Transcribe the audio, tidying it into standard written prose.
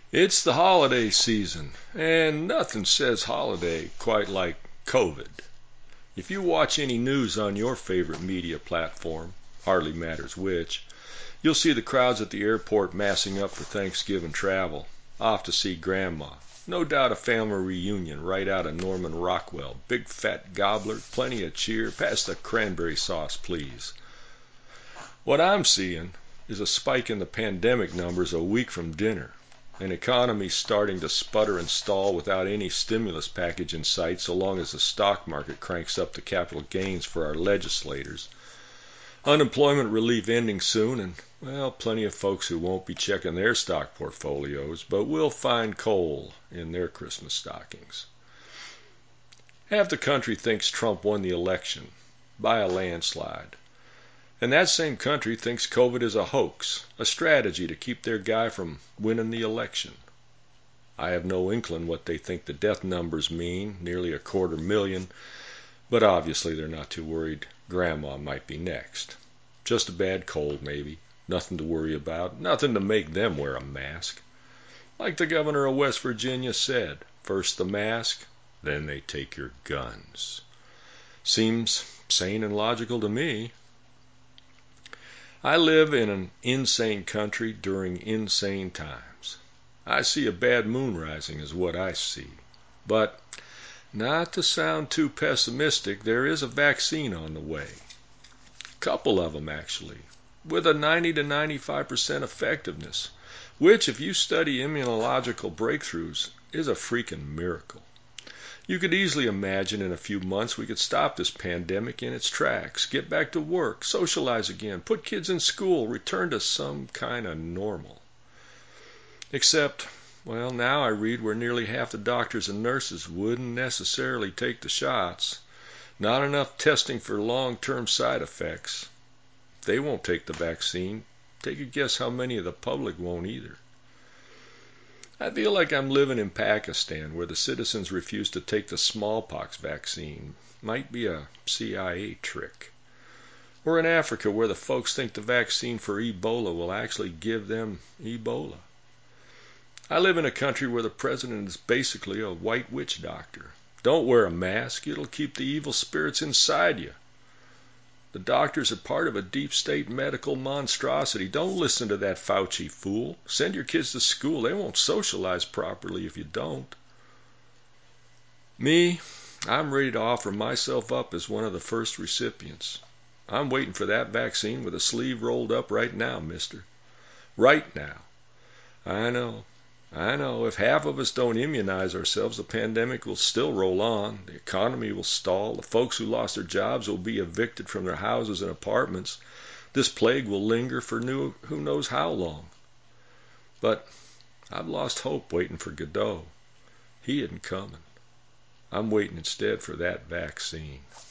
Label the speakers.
Speaker 1: It's the holiday season, and nothing says holiday quite like COVID. If you watch any news on your favorite media platform, hardly matters which, you'll see the crowds at the airport massing up for Thanksgiving travel, off to see Grandma. No doubt a family reunion right out of Norman Rockwell. Big fat gobbler, plenty of cheer, pass the cranberry sauce, please. What I'm seeing is a spike in the pandemic numbers a week from dinner. An economy starting to sputter and stall without any stimulus package in sight so long as the stock market cranks up the capital gains for our legislators. Unemployment relief ending soon and, well, plenty of folks who won't be checking their stock portfolios but will find coal in their Christmas stockings. Half the country thinks Trump won the election by a landslide. And that same country thinks COVID is a hoax, a strategy to keep their guy from winning the election. I have no inkling what they think the death numbers mean, nearly 250,000, but obviously they're not too worried Grandma might be next. Just a bad cold, maybe. Nothing to worry about, nothing to make them wear a mask. Like the governor of West Virginia said, first the mask, then they take your guns. Seems sane and logical to me. I live in an insane country during insane times. I see a bad moon rising is what I see. But, not to sound too pessimistic, there is a vaccine on the way. A couple of them, actually, with a 90 to 95% effectiveness, which, if you study immunological breakthroughs, is a freaking miracle. You could easily imagine in a few months we could stop this pandemic in its tracks, get back to work, socialize again, put kids in school, return to some kind of normal. Except, well, now I read where nearly half the doctors and nurses wouldn't necessarily take the shots. Not enough testing for long-term side effects. They won't take the vaccine. Take a guess how many of the public won't either. I feel like I'm living in Pakistan, where the citizens refuse to take the smallpox vaccine. Might be a CIA trick. Or in Africa, where the folks think the vaccine for Ebola will actually give them Ebola. I live in a country where the president is basically a white witch doctor. Don't wear a mask, it'll keep the evil spirits inside you. The doctors are part of a deep state medical monstrosity. Don't listen to that Fauci fool. Send your kids to school. They won't socialize properly if you don't. Me, I'm ready to offer myself up as one of the first recipients. I'm waiting for that vaccine with a sleeve rolled up right now, mister. Right now. I know. If half of us don't immunize ourselves, the pandemic will still roll on. The economy will stall. The folks who lost their jobs will be evicted from their houses and apartments. This plague will linger for who knows how long. But I've lost hope waiting for Godot. He isn't coming. I'm waiting instead for that vaccine.